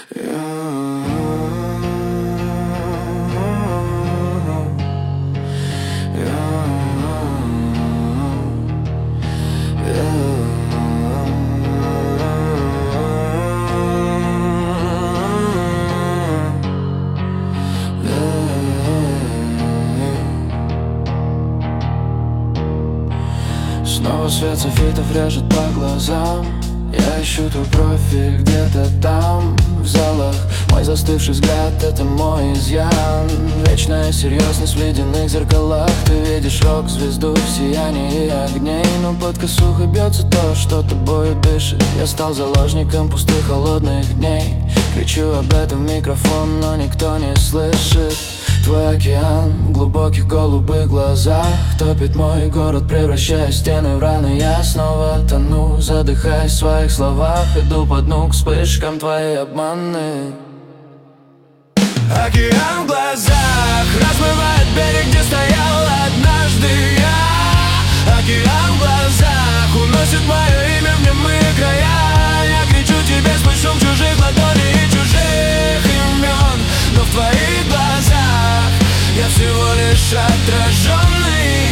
Снова свет софитов режет по глазам. Я ищу твой профиль где-то там, в залах. Мой застывший взгляд — это мой изъян. Вечная серьезность в ледяных зеркалах. Ты видишь рок-звезду в сиянии огней, но под косухой бьется то, что тобою дышит. Я стал заложником пустых холодных дней. Кричу об этом в микрофон, но никто не слышит. Твой океан в глубоких голубых глазах топит мой город, превращая стены в раны. Я снова тону, задыхаясь в своих словах. Иду по дну к вспышкам твоей обманы. Океан в глазах размывает берег, где стоял однажды я. Океан в глазах уносит мое имя в немые края. Я кричу тебе сквозь шум чужих ладоней и чужих имен, но в твоих глазах я всего лишь отраженный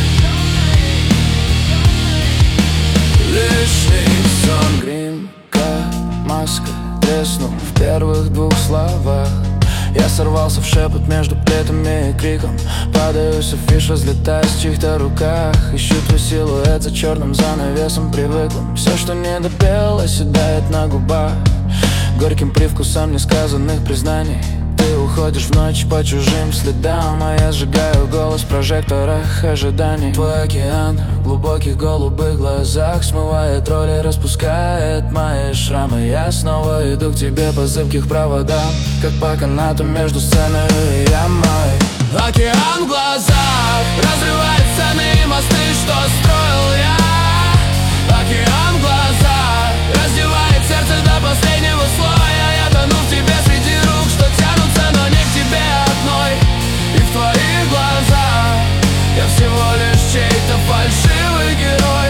лишний сон. Грим, как маска, треснув в первых двух словах. Я сорвался в шепот между плетами и криком. Падаю с афиш, разлетаюсь в чьих-то руках. Ищу твой силуэт за черным занавесом привыклым. Все, что не допел, оседает на губах горьким привкусом несказанных признаний. Ты уходишь в ночь по чужим следам, а я сжигаю голос в прожекторах ожиданий. Твой океан в глубоких голубых глазах смывает роли, распускает мои шрамы. Я снова иду к тебе по зыбких проводам, как по канату между сценой и ямой. Океан в глазах разрывает сцены и мосты, что строил я. Океан в глазах раздевает сердце до последнего слоя. Я тону в тебе среди рук, что тянутся, но не к тебе одной. И в твоих глазах я всего лишь чей-то фальшивый герой.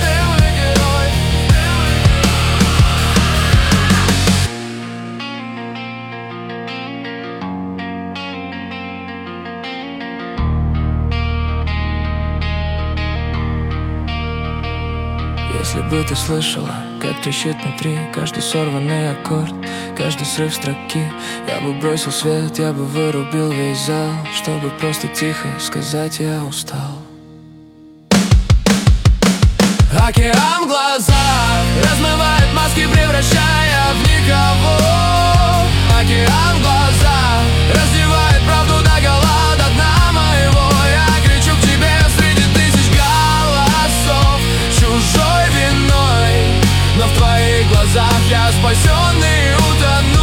Если бы ты слышала, как трещит внутри каждый сорванный аккорд, каждый срыв строки, я бы бросил свет, я бы вырубил весь зал, чтобы просто тихо сказать: я устал. Океан в глазах размывает маски, превращая в никого. Океан в глазах раздевает правду догола, до дна моего. Я кричу к тебе среди тысяч голосов чужой виной, но в твоих глазах я спасенный, утонул.